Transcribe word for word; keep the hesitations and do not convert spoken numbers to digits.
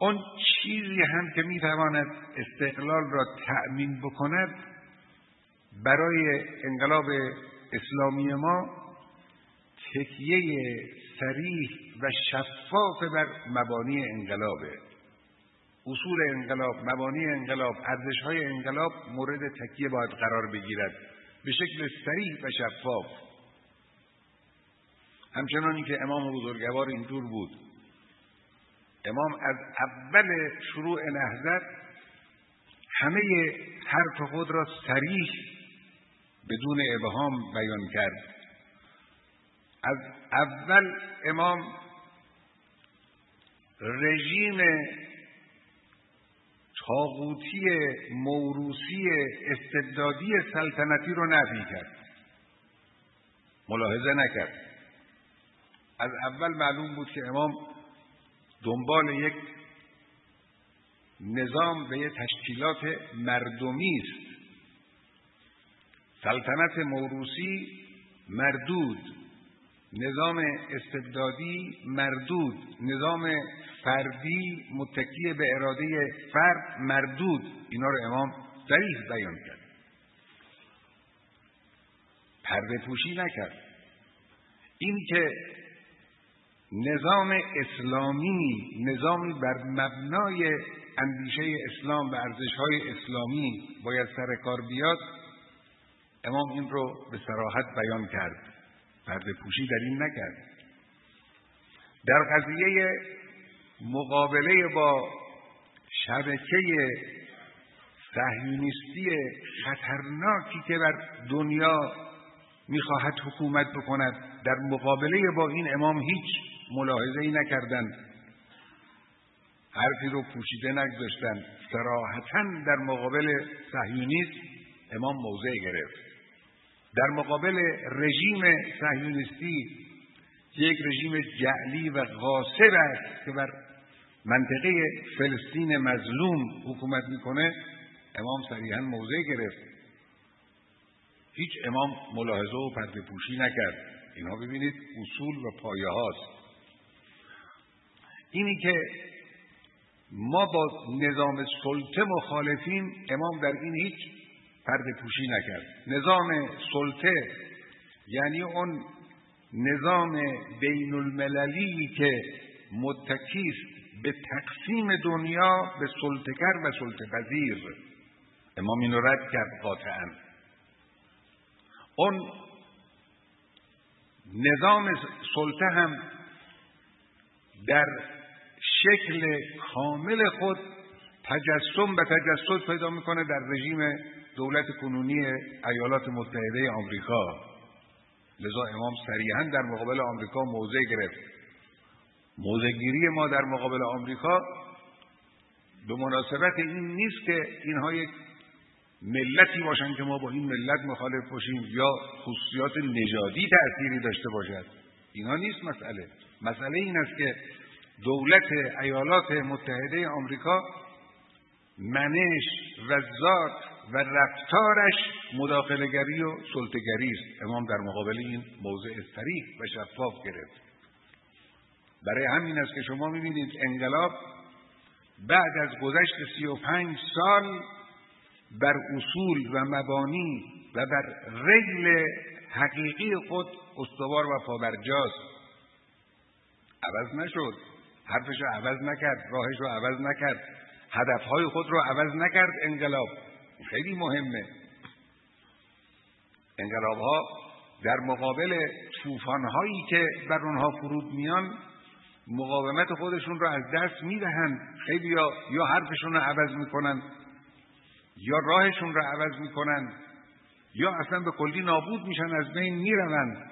اون چیزی هم که میتواند استقلال را تأمین بکند برای انقلاب اسلامی ما تکیه صریح و شفاف بر مبانی انقلابه. اصول انقلاب، مبانی انقلاب، ارزش‌های انقلاب مورد تکیه باید قرار بگیرد به شکل صریح و شفاف. همچنانی که امام بزرگوار اینطور بود. امام از اول شروع نهضت همه حرف خود را صریح بدون ابهام بیان کرد. از اول امام رژیم طاغوتی موروثی استبدادی سلطنتی رو نفی کرد، ملاحظه نکرد. از اول معلوم بود که امام دنبال یک نظام و یک تشکیلات مردمی است. سلطنت موروثی مردود، نظام استبدادی مردود، نظام فردی متکی به اراده فرد مردود. اینا رو امام صریح بیان کرد، پرده پوشی نکرد. این که نظام اسلامی نظامی بر مبنای اندیشه اسلام و ارزش‌های اسلامی باید سر کار بیاد، امام این رو به صراحت بیان کرد، پرده پوشی در این نکرد. در قضیه مقابله با شبکه صهیونیستی خطرناکی که بر دنیا میخواهد حکومت بکند، در مقابله با این امام هیچ ملاحظه‌ای نکردند، حرفی رو پوشیده نگذاشتند، صراحتاً در مقابل صهیونیسم امام موضع گرفت. در مقابل رژیم صهیونیستی که یک رژیم جعلی و غاصب است که بر منطقه فلسطین مظلوم حکومت میکنه، امام صریحاً موضع گرفت. هیچ امام ملاحظه و پرده پوشی نکرد. اینها ببینید اصول و پایه هاست. اینی که ما با نظام سلطه مخالفیم، امام در این هیچ پرده پوشی نکرد. نظام سلطه یعنی اون نظام بین المللی که متکیست به تقسیم دنیا به سلطه‌گر و سلطه پذیر، امام اینو رد کرد قاطعاً. اون نظام سلطه هم در شکل کامل خود تجسم و تجسد پیدا میکنه در رژیم دولت کنونی ایالات متحده آمریکا. لذا امام صریحاً در مقابل آمریکا موضع گرفت. موضع‌گیری ما در مقابل آمریکا به مناسبت این نیست که اینها یک ملتی باشن که ما با این ملت مخالف باشیم یا خصوصیات نژادی تأثیری داشته باشد. اینا نیست مسئله. مسئله این است که دولت ایالات متحده آمریکا منش و ذات و رفتارش مداخله‌گری و سلطه‌گری است. امام در مقابل این موضع صریح و شفاف گرفت. برای همین است که شما می‌بینید انقلاب بعد از گذشت سی و پنج سال بر اصول و مبانی و بر ریل حقیقی خود استوار و پابرجاست. عوض نشد، حرفش رو عوض نکرد، راهش رو عوض نکرد، هدفهای خود رو عوض نکرد. انقلاب خیلی مهمه. انقلاب‌ها در مقابل طوفان‌هایی که بر اونها فرود میان مقاومت خودشون رو از دست میدهند. خیلی یا, یا حرفشون رو عوض میکنن یا راهشون رو عوض میکنن یا اصلا به کلی نابود میشن، از بین میروند.